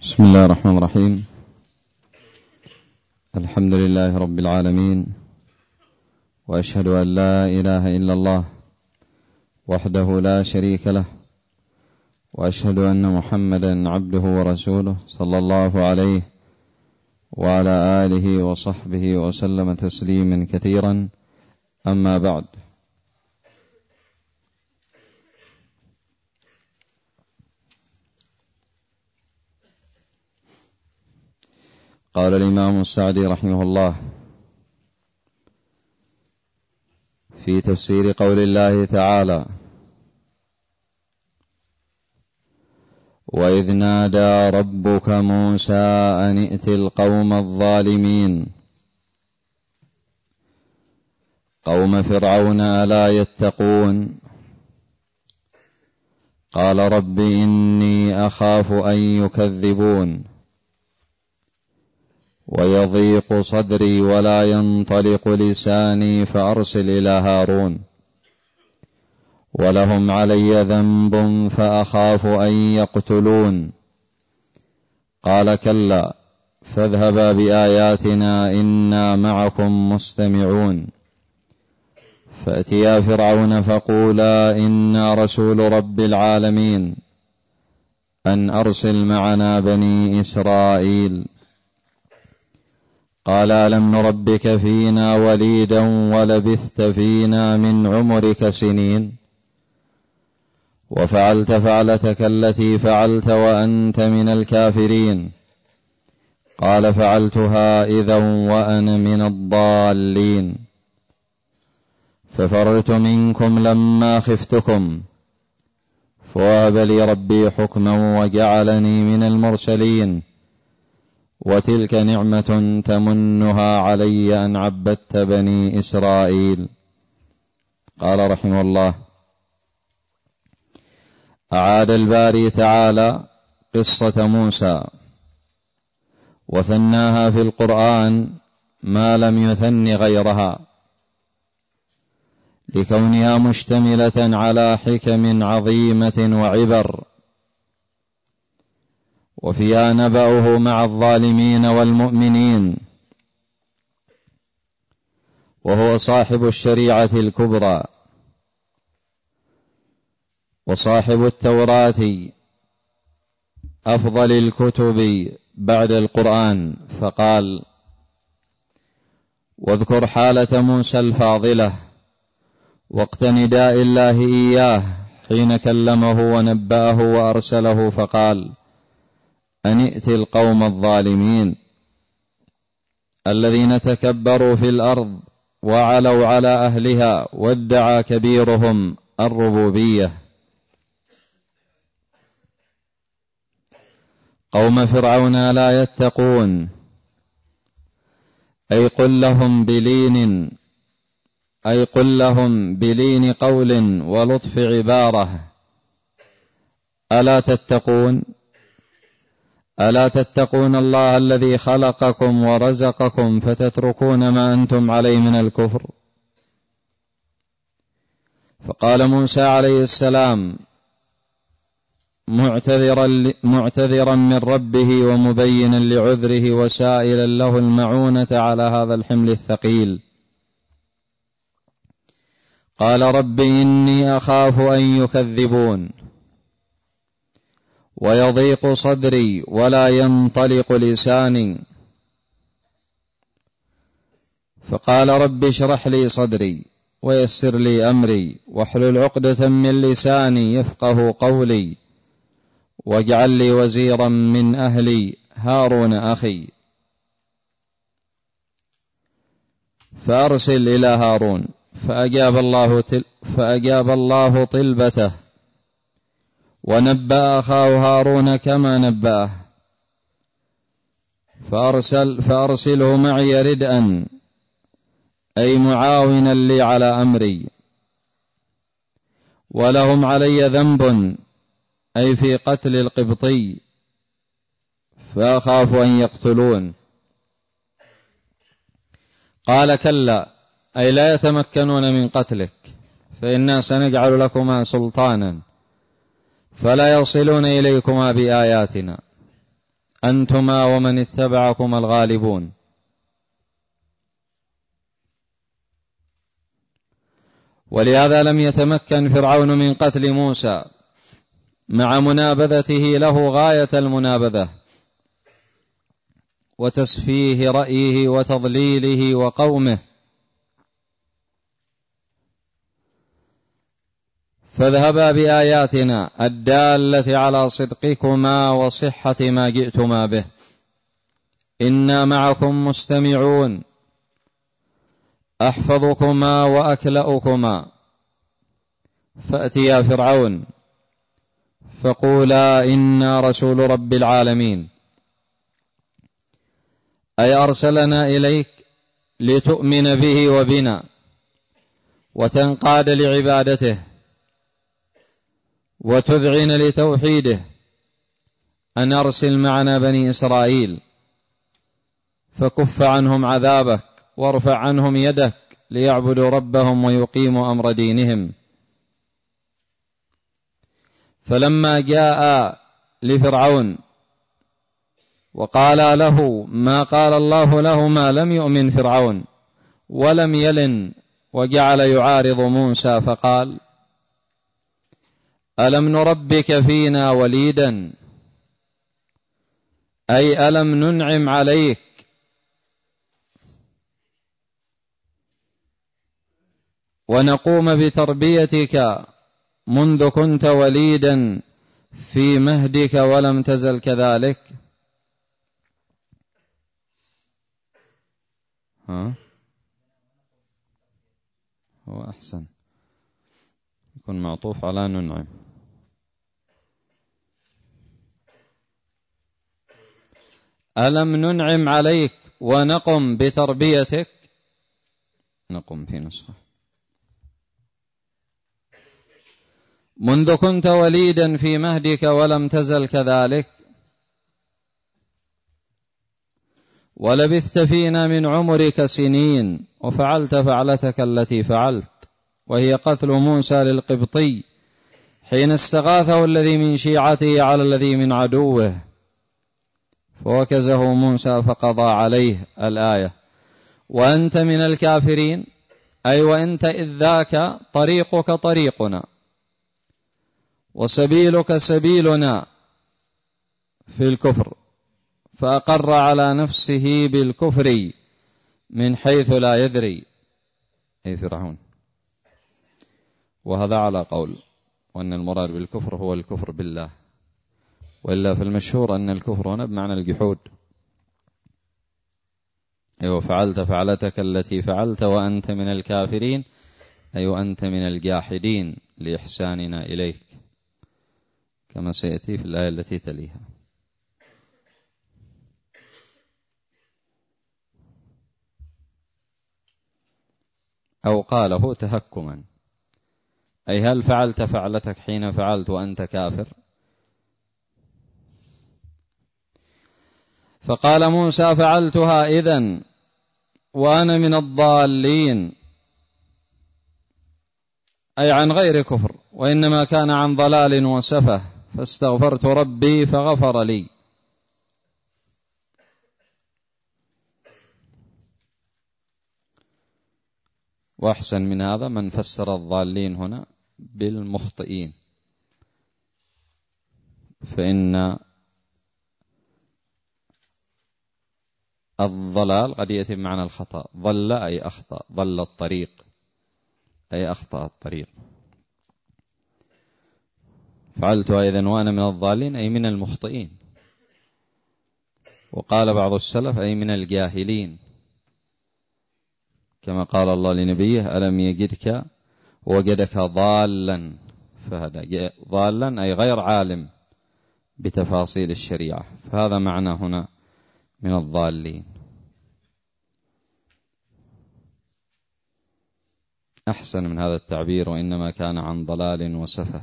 بسم الله الرحمن الرحيم. الحمد لله رب العالمين، وأشهد أن لا إله إلا الله وحده لا شريك له، وأشهد أن محمدا عبده ورسوله صلى الله عليه وعلى آله وصحبه وسلم تسليما كثيرا. أما بعد، قال الإمام السعدي رحمه الله في تفسير قول الله تعالى: وإذ نادى ربك موسى أن ائت القوم الظالمين قوم فرعون ألا يتقون قال رب إني أخاف أن يكذبون ويضيق صدري ولا ينطلق لساني فأرسل إلى هارون ولهم علي ذنب فأخاف أن يقتلون قال كلا فاذهبا بآياتنا إنا معكم مستمعون فأتيا فرعون فقولا إنا رسول رب العالمين أن أرسل معنا بني إسرائيل قال ألم نربك فينا وليدا ولبثت فينا من عمرك سنين وفعلت فعلتك التي فعلت وأنت من الكافرين قال فعلتها إذا وأنا من الضالين ففررت منكم لما خفتكم فوهب لي ربي حكما وجعلني من المرسلين وتلك نعمة تمنها علي أن عبدت بني إسرائيل. قال رحمه الله: أعاد الباري تعالى قصة موسى وثناها في القرآن ما لم يثن غيرها لكونها مشتملة على حكم عظيمة وعبر، وفيها نبأه مع الظالمين والمؤمنين، وهو صاحب الشريعة الكبرى وصاحب التوراة أفضل الكتب بعد القرآن، فقال: واذكر حالة موسى الفاضلة وقت نداء الله إياه حين كلمه ونبأه وأرسله فقال: أن ائت القوم الظالمين الذين تكبروا في الأرض وعلوا على أهلها وادعى كبيرهم الربوبية قوم فرعون لا يتقون أي قل لهم بلين قول ولطف عبارة ألا تتقون الله الذي خلقكم ورزقكم فتتركون ما أنتم عليه من الكفر. فقال موسى عليه السلام معتذرا من ربه ومبينا لعذره وسائلا له المعونة على هذا الحمل الثقيل، قال رب إني أخاف أن يكذبون ويضيق صدري ولا ينطلق لساني، فقال رب اشرح لي صدري ويسر لي أمري واحلل عقدة من لساني يفقه قولي واجعل لي وزيرا من أهلي هارون أخي فأرسل إلى هارون. فأجاب الله طلبته ونبأ أخاه هارون كما نبأه فأرسله معي ردءا أي معاونا لي على أمري، ولهم علي ذنب أي في قتل القبطي فأخاف أن يقتلون. قال كلا أي لا يتمكنون من قتلك فإنا سنجعل لكما سلطانا فلا يصلون إليكما بآياتنا أنتما ومن اتبعكما الغالبون. ولهذا لم يتمكن فرعون من قتل موسى مع منابذته له غاية المنابذة وتسفيه رأيه وتضليله وقومه، فاذهبا بآياتنا الدالة على صدقكما وصحة ما جئتما به، إنا معكم مستمعون، أحفظكما وأكلأكما. فأتيا فرعون فقولا إنا رسول رب العالمين، أي أرسلنا إليك لتؤمن به وبنا وتنقاد لعبادته وتذعن لتوحيده، أن أرسل معنا بني إسرائيل فكف عنهم عذابك وارفع عنهم يدك ليعبدوا ربهم ويقيموا أمر دينهم. فلما جاء لفرعون وقال له ما قال الله لهما لم يؤمن فرعون ولم يلن، وجعل يعارض موسى فقال ألم نربك فينا وليدا، أي ألم ننعم عليك ونقوم بتربيتك منذ كنت وليدا في مهدك ولم تزل كذلك. هو أحسن يكون معطوف على ننعم. ألم ننعم عليك ونقم بتربيتك، نقم في نسخة منذ كنت وليدا في مهدك ولم تزل كذلك، ولبثت فينا من عمرك سنين وفعلت فعلتك التي فعلت، وهي قتل موسى للقبطي حين استغاثه الذي من شيعته على الذي من عدوه فوكزه موسى فقضى عليه. الآية. وأنت من الكافرين، أي وأنت إذ ذاك طريقك طريقنا وسبيلك سبيلنا في الكفر، فأقر على نفسه بالكفر من حيث لا يدري، أي فرعون. وهذا على قول وأن المراد بالكفر هو الكفر بالله، وإلا في المشهور أن الكفر هنا بمعنى الجحود. أي وفعلت فعلتك التي فعلت وأنت من الكافرين، أي وأنت من الجاحدين لإحساننا إليك، كما سيأتي في الآية التي تليها. أو قاله تهكما، أي هل فعلت فعلتك حين فعلت وأنت كافر؟ فقال موسى فعلتها إذن وأنا من الضالين، أي عن غير كفر، وإنما كان عن ضلال وسفه، فاستغفرت ربي فغفر لي. وأحسن من هذا من فسر الضالين هنا بالمخطئين، فإن الضلال قد يأتي بمعنى الخطأ، ضل أي أخطأ، ضل الطريق أي أخطأ الطريق. فعلتها إذن وأنا من الضالين أي من المخطئين. وقال بعض السلف أي من الجاهلين، كما قال الله لنبيه ألم يجدك وجدك ضالا، فهذا ضالا أي غير عالم بتفاصيل الشريعة، فهذا معنى هنا من الضالين. أحسن من هذا التعبير وإنما كان عن ضلال وسفه.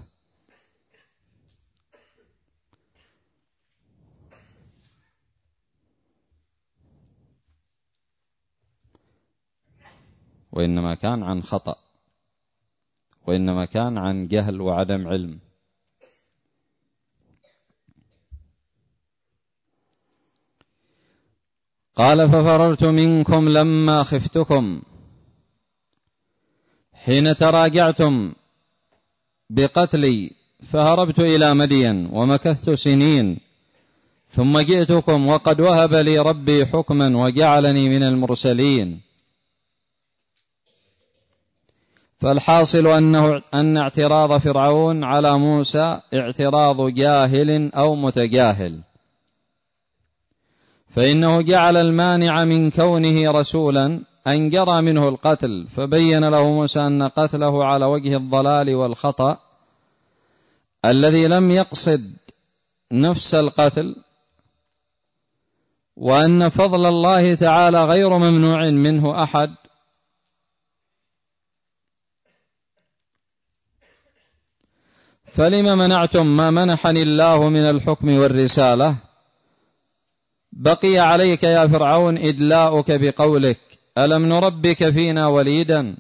وإنما كان عن خطأ، وإنما كان عن جهل وعدم علم. قال ففررت منكم لما خفتكم حين تراجعتم بقتلي فهربت إلى مدين ومكثت سنين ثم جئتكم وقد وهب لي ربي حكما وجعلني من المرسلين. فالحاصل أن اعتراض فرعون على موسى اعتراض جاهل أو متجاهل، فإنه جعل المانع من كونه رسولا أن جرى منه القتل، فبين له موسى أن قتله على وجه الضلال والخطأ الذي لم يقصد نفس القتل، وأن فضل الله تعالى غير ممنوع منه أحد، فلم منعتم ما منحني الله من الحكم والرسالة؟ بقي عليك يا فرعون إدلاؤك بقولك ألم نربك فينا وليدا،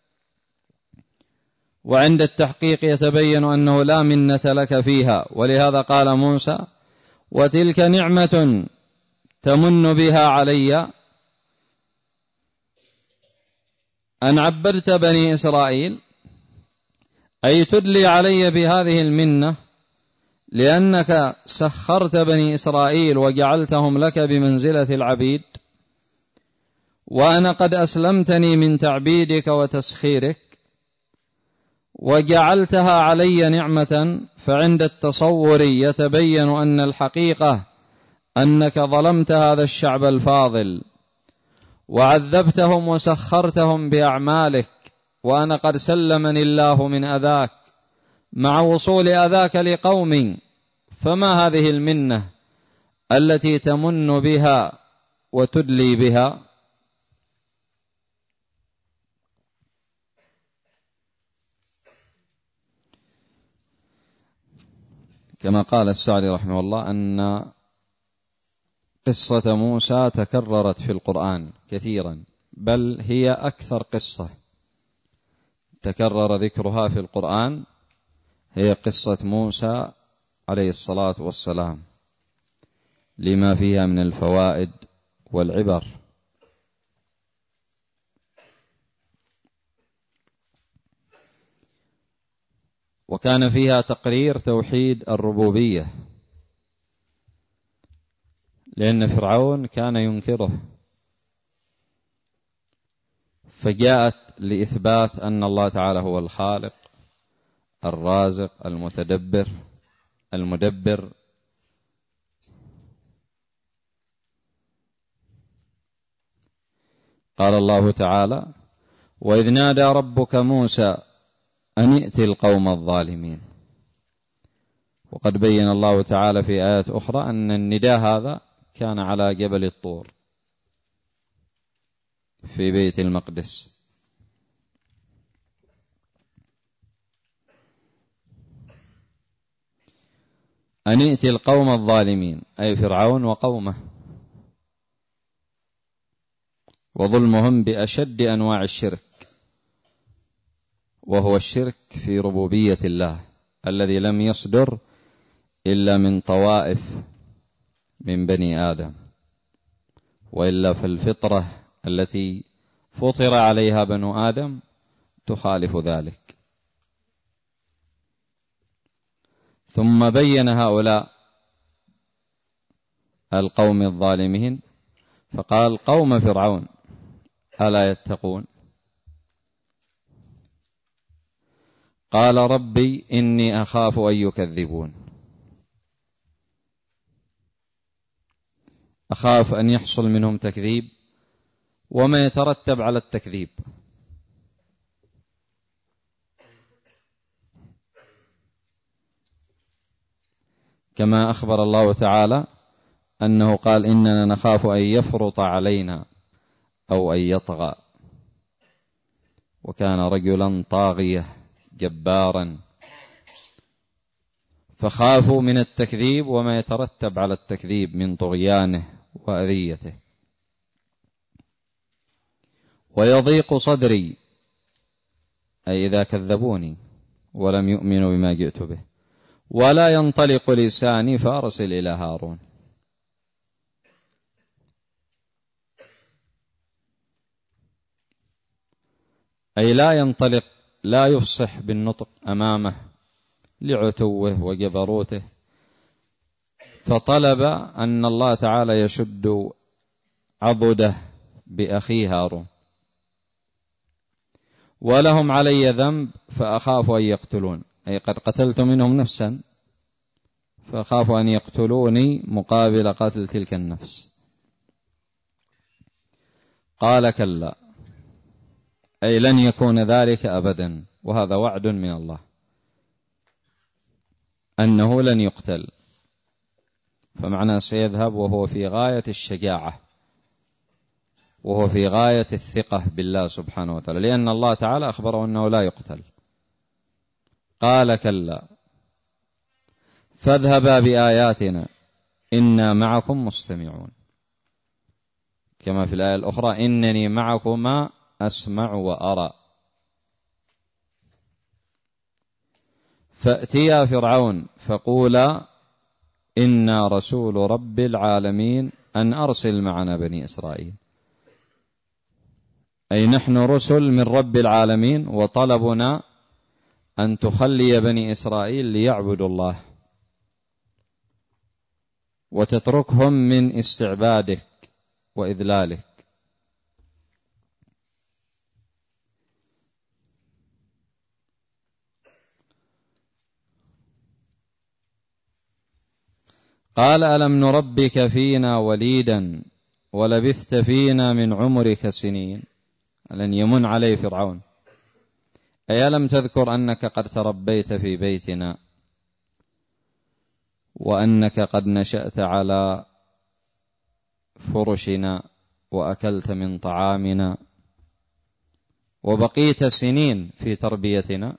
وعند التحقيق يتبين أنه لا منة لك فيها. ولهذا قال موسى وتلك نعمة تمن بها علي أن عبرت بني إسرائيل، أي تدلي علي بهذه المنة لأنك سخرت بني إسرائيل وجعلتهم لك بمنزلة العبيد، وأنا قد أسلمتني من تعبيدك وتسخيرك وجعلتها علي نعمة. فعند التصور يتبين أن الحقيقة أنك ظلمت هذا الشعب الفاضل وعذبتهم وسخرتهم بأعمالك، وأنا قد سلمني الله من أذاك مع وصول أذاك لقوم. فما هذه المنة التي تمن بها وتدلي بها؟ كما قال السعدي رحمه الله أن قصة موسى تكررت في القرآن كثيرا، بل هي أكثر قصة تكرر ذكرها في القرآن هي قصة موسى عليه الصلاة والسلام، لما فيها من الفوائد والعبر. وكان فيها تقرير توحيد الربوبية، لأن فرعون كان ينكره، فجاءت لإثبات أن الله تعالى هو الخالق الرازق المدبر. قال الله تعالى وإذ نادى ربك موسى أن ائت القوم الظالمين. وقد بين الله تعالى في آيات أخرى أن النداء هذا كان على جبل الطور في بيت المقدس. أن ائت القوم الظالمين أي فرعون وقومه، وظلمهم بأشد أنواع الشرك، وهو الشرك في ربوبية الله الذي لم يصدر إلا من طوائف من بني آدم، وإلا فالفطرة التي فطر عليها بنو آدم تخالف ذلك. ثم بين هؤلاء القوم الظالمين فقال قوم فرعون ألا يتقون؟ قال ربي إني أخاف أن يكذبون، أخاف أن يحصل منهم تكذيب وما يترتب على التكذيب. كما أخبر الله تعالى أنه قال إننا نخاف أن يفرط علينا أو أن يطغى، وكان رجلا طاغية جبارا، فخافوا من التكذيب وما يترتب على التكذيب من طغيانه وأذيته. ويضيق صدري أي إذا كذبوني ولم يؤمنوا بما جئت به، ولا ينطلق لساني فأرسل إلى هارون. أي لا ينطلق، لا يفصح بالنطق أمامه لعتوه وجبروته، فطلب أن الله تعالى يشد عضده بأخيه هارون. ولهم علي ذنب فأخاف أن يقتلون، أي قد قتلت منهم نفسا فأخاف أن يقتلوني مقابل قتل تلك النفس. قال كلا، أي لن يكون ذلك أبدا، وهذا وعد من الله أنه لن يقتل، فمعنى سيذهب وهو في غاية الشجاعة وهو في غاية الثقة بالله سبحانه وتعالى، لأن الله تعالى أخبره أنه لا يقتل. قال كلا فاذهبا بآياتنا إنا معكم مستمعون، كما في الآية الأخرى إنني معكما أسمع وأرى. فأتيا فرعون فقولا إنا رسول رب العالمين أن أرسل معنا بني إسرائيل، أي نحن رسل من رب العالمين، وطلبنا أن تخلي بني إسرائيل ليعبدوا الله وتتركهم من استعبادك وإذلالك. قال ألم نربك فينا وليدا ولبثت فينا من عمرك سنين. لن يمن عليه فرعون، أي ألم تذكر أنك قد تربيت في بيتنا وأنك قد نشأت على فرشنا وأكلت من طعامنا وبقيت سنين في تربيتنا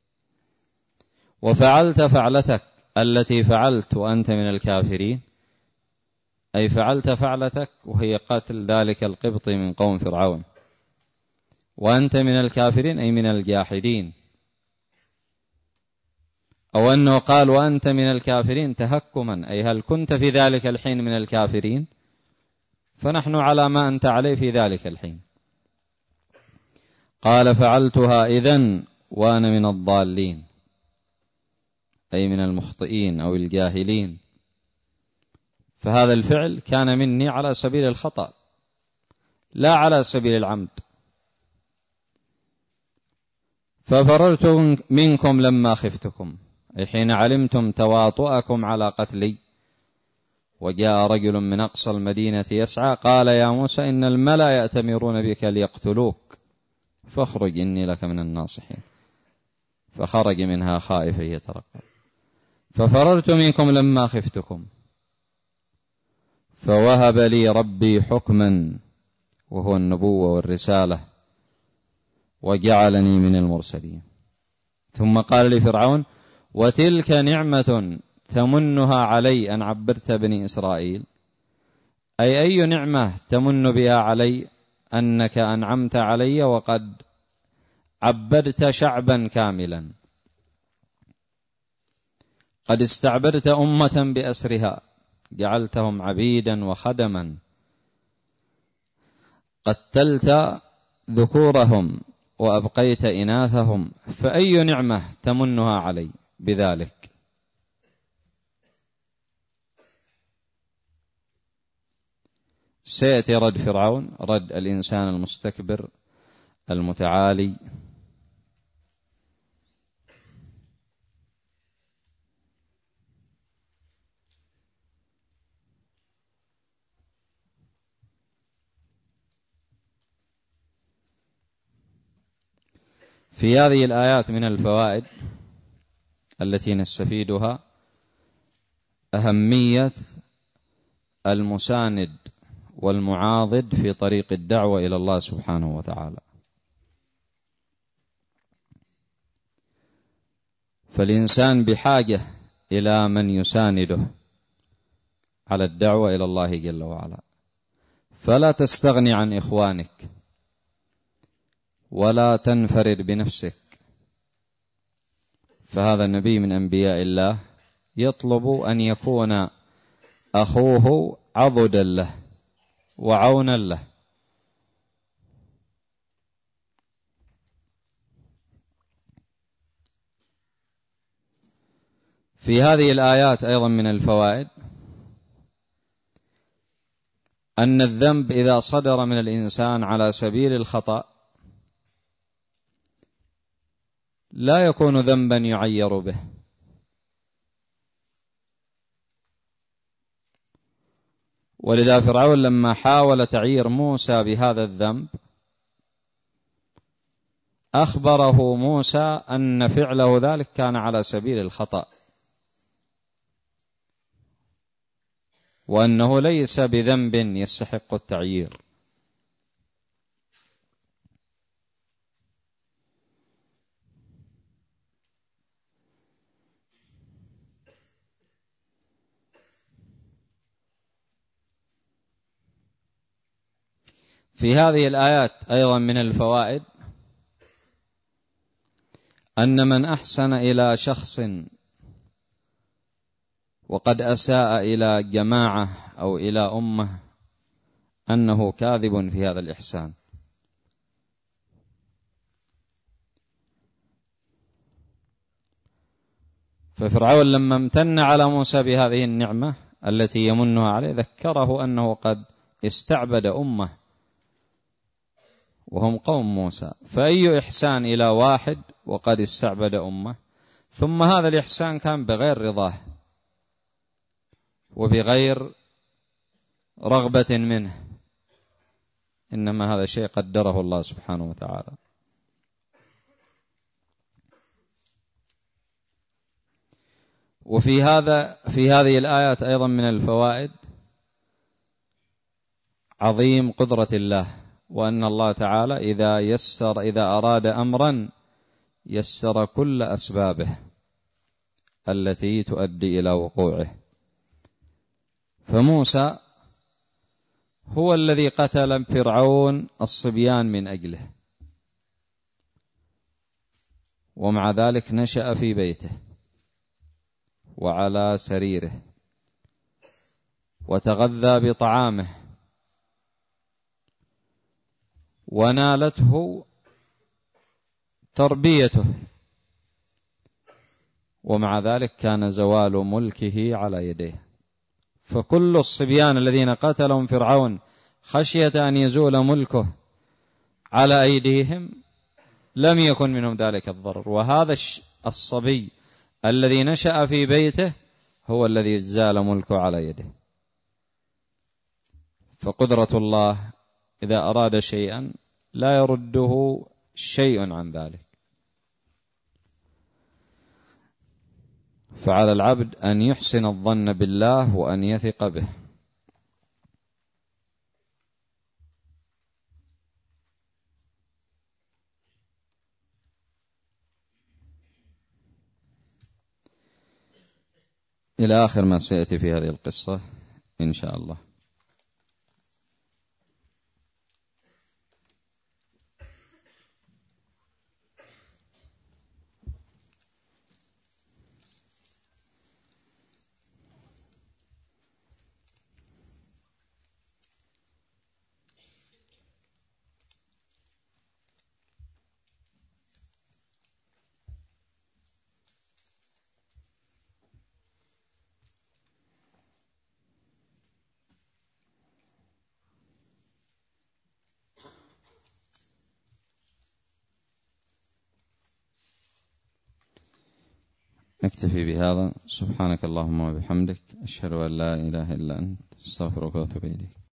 وفعلت فعلتك التي فعلت وأنت من الكافرين، أي فعلت فعلتك وهي قتل ذلك القبط من قوم فرعون، وأنت من الكافرين أي من الجاحدين، أو أنه قال وأنت من الكافرين تهكما، أي هل كنت في ذلك الحين من الكافرين؟ فنحن على ما أنت عليه في ذلك الحين. قال فعلتها إذن وأنا من الضالين، أي من المخطئين أو الجاهلين، فهذا الفعل كان مني على سبيل الخطأ لا على سبيل العمد. ففررت منكم لما خفتكم، أي حين علمتم تواطؤكم على قتلي. وجاء رجل من أقصى المدينة يسعى قال يا موسى إن الملأ يأتمرون بك ليقتلوك فاخرج إني لك من الناصحين. فخرج منها خائفا يترقب. ففررت منكم لما خفتكم فوهب لي ربي حكما وهو النبوة والرسالة وجعلني من المرسلين. ثم قال لفرعون وتلك نعمة تمنها علي أن عبرت بني إسرائيل، أي نعمة تمن بها علي أنك أنعمت علي وقد عبرت شعبا كاملا، قد استعبرت أمة بأسرها جعلتهم عبيدا وخدما، قتلت ذكورهم وأبقيت إناثهم، فأي نعمة تمنها علي بذلك؟ سيأتي رد فرعون، رد الإنسان المستكبر المتعالي. في هذه الآيات من الفوائد التي نستفيدها أهمية المساند والمعاضد في طريق الدعوة إلى الله سبحانه وتعالى. فالإنسان بحاجة إلى من يسانده على الدعوة إلى الله جل وعلا، فلا تستغني عن إخوانك ولا تنفرد بنفسك. فهذا النبي من أنبياء الله يطلب أن يكون أخوه عضدا له وعونا له. في هذه الآيات أيضا من الفوائد أن الذنب إذا صدر من الإنسان على سبيل الخطأ لا يكون ذنبا يعير به، ولذا فرعون لما حاول تعيير موسى بهذا الذنب أخبره موسى أن فعله ذلك كان على سبيل الخطأ، وأنه ليس بذنب يستحق التعيير. في هذه الآيات أيضا من الفوائد أن من أحسن إلى شخص وقد أساء إلى جماعة أو إلى أمة أنه كاذب في هذا الإحسان. ففرعون لما امتن على موسى بهذه النعمة التي يمنها عليه ذكره أنه قد استعبد أمة وهم قوم موسى، فأي إحسان إلى واحد وقد استعبد أمة، ثم هذا الإحسان كان بغير رضاه وبغير رغبة منه، إنما هذا شيء قدره الله سبحانه وتعالى. وفي هذه الآيات أيضا من الفوائد عظيم قدرة الله، وأن الله تعالى إذا أراد أمرا يسر كل أسبابه التي تؤدي إلى وقوعه. فموسى هو الذي قتل فرعون الصبيان من أجله، ومع ذلك نشأ في بيته وعلى سريره وتغذى بطعامه ونالته تربيته، ومع ذلك كان زوال ملكه على يديه. فكل الصبيان الذين قتلهم فرعون خشية أن يزول ملكه على أيديهم لم يكن منهم ذلك الضرر، وهذا الصبي الذي نشأ في بيته هو الذي زال ملكه على يده. فقدرة الله إذا أراد شيئا لا يرده شيء عن ذلك، فعلى العبد أن يحسن الظن بالله وأن يثق به. إلى آخر ما سيأتي في هذه القصة إن شاء الله. نكتفي بهذا. سبحانك اللهم وبحمدك، أشهد أن لا إله إلا أنت، استغفرك وأتوب إليك.